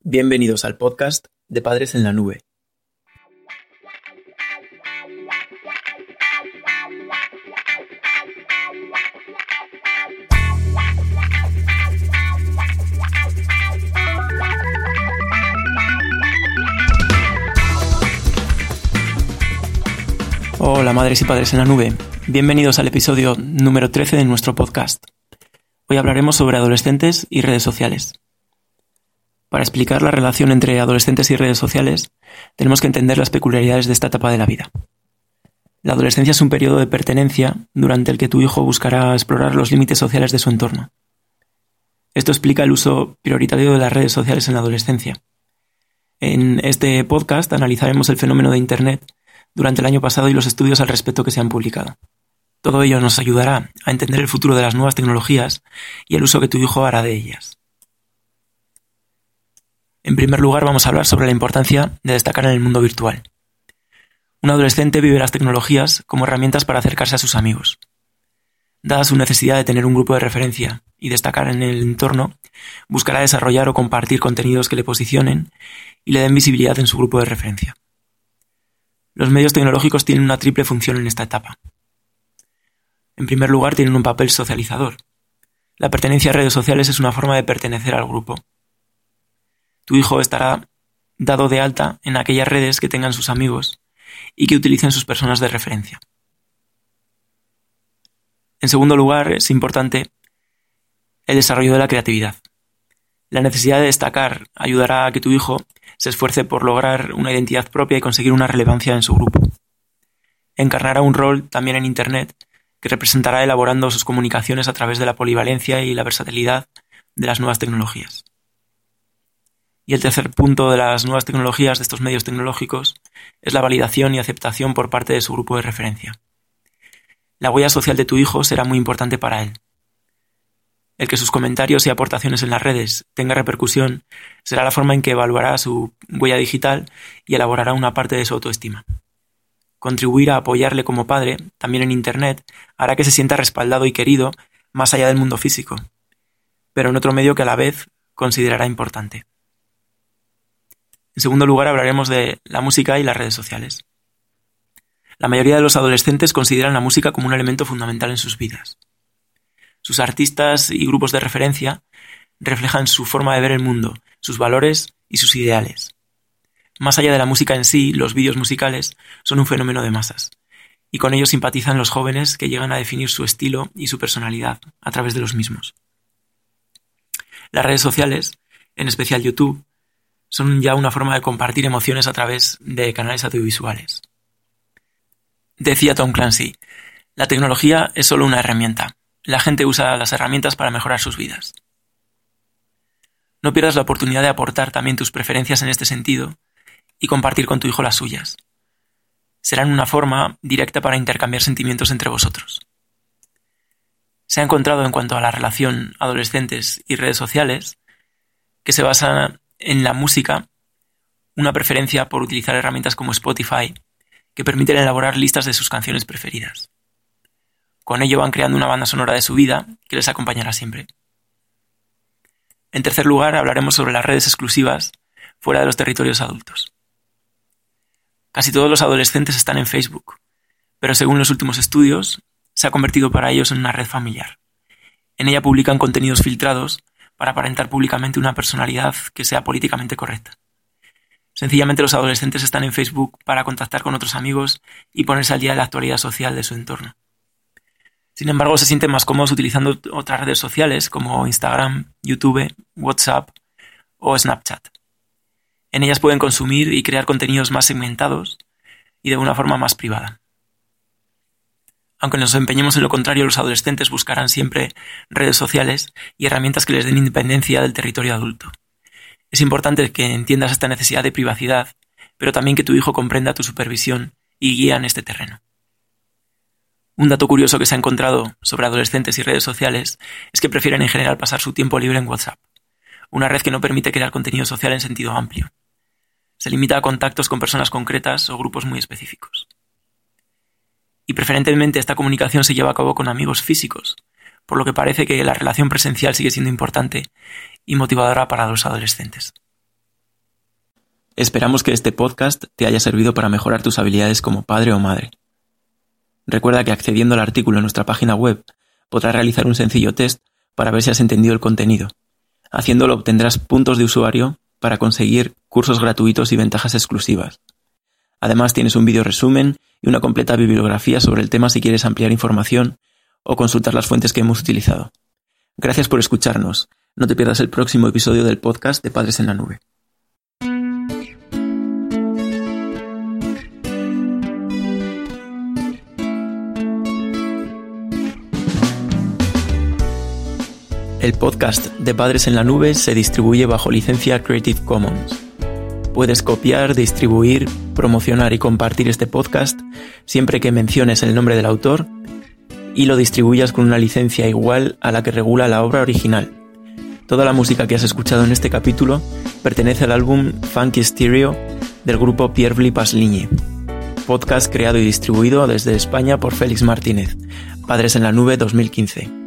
Bienvenidos al podcast de Padres en la Nube. Hola madres y padres en la nube, bienvenidos al episodio número 13 de nuestro podcast. Hoy hablaremos sobre adolescentes y redes sociales. Para explicar la relación entre adolescentes y redes sociales, tenemos que entender las peculiaridades de esta etapa de la vida. La adolescencia es un periodo de pertenencia durante el que tu hijo buscará explorar los límites sociales de su entorno. Esto explica el uso prioritario de las redes sociales en la adolescencia. En este podcast analizaremos el fenómeno de Internet durante el año pasado y los estudios al respecto que se han publicado. Todo ello nos ayudará a entender el futuro de las nuevas tecnologías y el uso que tu hijo hará de ellas. En primer lugar, vamos a hablar sobre la importancia de destacar en el mundo virtual. Un adolescente vive las tecnologías como herramientas para acercarse a sus amigos. Dada su necesidad de tener un grupo de referencia y destacar en el entorno, buscará desarrollar o compartir contenidos que le posicionen y le den visibilidad en su grupo de referencia. Los medios tecnológicos tienen una triple función en esta etapa. En primer lugar, tienen un papel socializador. La pertenencia a redes sociales es una forma de pertenecer al grupo. Tu hijo estará dado de alta en aquellas redes que tengan sus amigos y que utilicen sus personas de referencia. En segundo lugar, es importante el desarrollo de la creatividad. La necesidad de destacar ayudará a que tu hijo se esfuerce por lograr una identidad propia y conseguir una relevancia en su grupo. Encarnará un rol también en Internet que representará elaborando sus comunicaciones a través de la polivalencia y la versatilidad de las nuevas tecnologías. Y el tercer punto de las nuevas tecnologías, de estos medios tecnológicos, es la validación y aceptación por parte de su grupo de referencia. La huella social de tu hijo será muy importante para él. El que sus comentarios y aportaciones en las redes tengan repercusión será la forma en que evaluará su huella digital y elaborará una parte de su autoestima. Contribuir a apoyarle como padre, también en Internet, hará que se sienta respaldado y querido más allá del mundo físico, pero en otro medio que a la vez considerará importante. En segundo lugar, hablaremos de la música y las redes sociales. La mayoría de los adolescentes consideran la música como un elemento fundamental en sus vidas. Sus artistas y grupos de referencia reflejan su forma de ver el mundo, sus valores y sus ideales. Más allá de la música en sí, los vídeos musicales son un fenómeno de masas, y con ellos simpatizan los jóvenes que llegan a definir su estilo y su personalidad a través de los mismos. Las redes sociales, en especial YouTube, son ya una forma de compartir emociones a través de canales audiovisuales. Decía Tom Clancy, la tecnología es solo una herramienta. La gente usa las herramientas para mejorar sus vidas. No pierdas la oportunidad de aportar también tus preferencias en este sentido y compartir con tu hijo las suyas. Serán una forma directa para intercambiar sentimientos entre vosotros. Se ha encontrado en cuanto a la relación adolescentes y redes sociales que se basa en la música una preferencia por utilizar herramientas como Spotify que permiten elaborar listas de sus canciones preferidas. Con ello van creando una banda sonora de su vida que les acompañará siempre. En tercer lugar, hablaremos sobre las redes exclusivas fuera de los territorios adultos. Casi todos los adolescentes están en Facebook, pero según los últimos estudios, se ha convertido para ellos en una red familiar. En ella publican contenidos filtrados para aparentar públicamente una personalidad que sea políticamente correcta. Sencillamente los adolescentes están en Facebook para contactar con otros amigos y ponerse al día de la actualidad social de su entorno. Sin embargo, se sienten más cómodos utilizando otras redes sociales como Instagram, YouTube, WhatsApp o Snapchat. En ellas pueden consumir y crear contenidos más segmentados y de una forma más privada. Aunque nos empeñemos en lo contrario, los adolescentes buscarán siempre redes sociales y herramientas que les den independencia del territorio adulto. Es importante que entiendas esta necesidad de privacidad, pero también que tu hijo comprenda tu supervisión y guía en este terreno. Un dato curioso que se ha encontrado sobre adolescentes y redes sociales es que prefieren en general pasar su tiempo libre en WhatsApp, una red que no permite crear contenido social en sentido amplio. Se limita a contactos con personas concretas o grupos muy específicos. Y preferentemente esta comunicación se lleva a cabo con amigos físicos, por lo que parece que la relación presencial sigue siendo importante y motivadora para los adolescentes. Esperamos que este podcast te haya servido para mejorar tus habilidades como padre o madre. Recuerda que accediendo al artículo en nuestra página web podrás realizar un sencillo test para ver si has entendido el contenido. Haciéndolo obtendrás puntos de usuario para conseguir cursos gratuitos y ventajas exclusivas. Además tienes un vídeo resumen y una completa bibliografía sobre el tema si quieres ampliar información o consultar las fuentes que hemos utilizado. Gracias por escucharnos. No te pierdas el próximo episodio del podcast de Padres en la Nube. El podcast de Padres en la Nube se distribuye bajo licencia Creative Commons. Puedes copiar, distribuir, promocionar y compartir este podcast siempre que menciones el nombre del autor y lo distribuyas con una licencia igual a la que regula la obra original. Toda la música que has escuchado en este capítulo pertenece al álbum Funky Stereo del grupo Pierre Pasligne. Podcast creado y distribuido desde España por Félix Martínez. Padres en la Nube 2015.